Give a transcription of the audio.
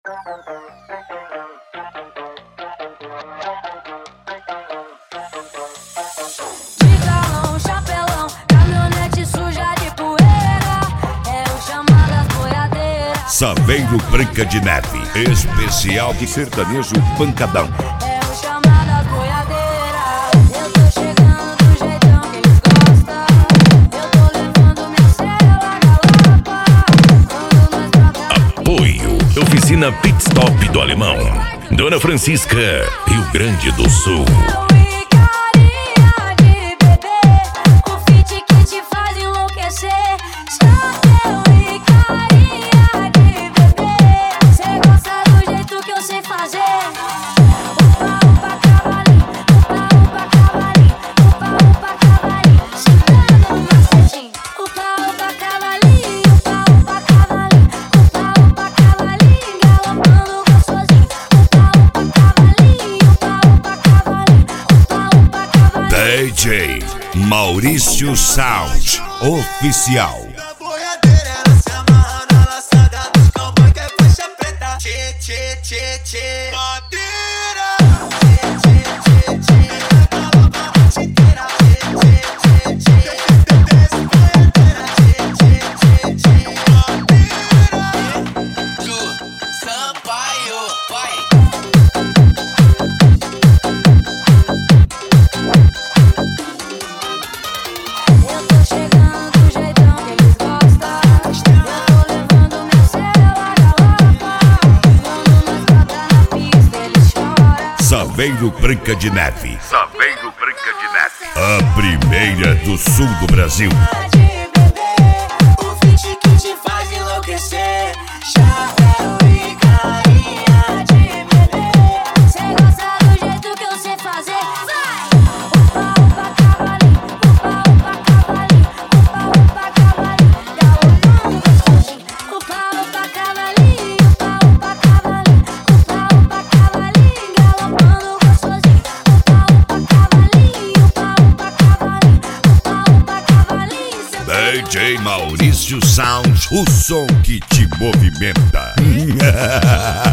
Saveiro Branca de Neve, especial de sertanejo pancadão. É o Chamadas Boiadeira. Eu tô chegando do jeitão que eles gostam. Eu tô levando minha cela galapa. Quando nós brotar. Apoio Oficina Pit Stop do Alemão, Dona Francisca, Rio Grande do Sul. DJ Maurício Sound Oficial. Saveiro Branca de Neve. Saveiro Branca de Neve. A primeira do sul do Brasil. O feat que te faz enlouquecer. Chapéu e carinha de bebê. Cê gosta do jeito que eu sei fazer. Vai! Upa, upa, cavalinho. Upa, upa, cavalinho. Upa, upa, cavalinho. Galopando gostosinho. Upa, upa, cavalinho. Upa, upa, cavalinho. Upa, upa, cavalinho. Galopando gostosinho. Upa, upa, cavalinho. Upa, upa, cavalinho. Upa, upa, cavalinho. DJ Maurício Sound, o som que te movimenta.